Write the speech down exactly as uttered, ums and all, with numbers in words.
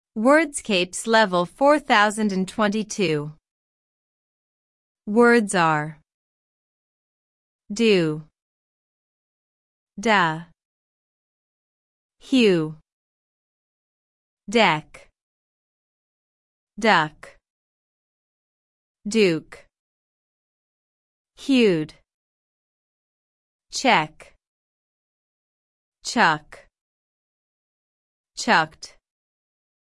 Wordscapes Level four thousand twenty-two. Words are do, da, hue, deck, duck, duke, hued, check, chuck, chucked.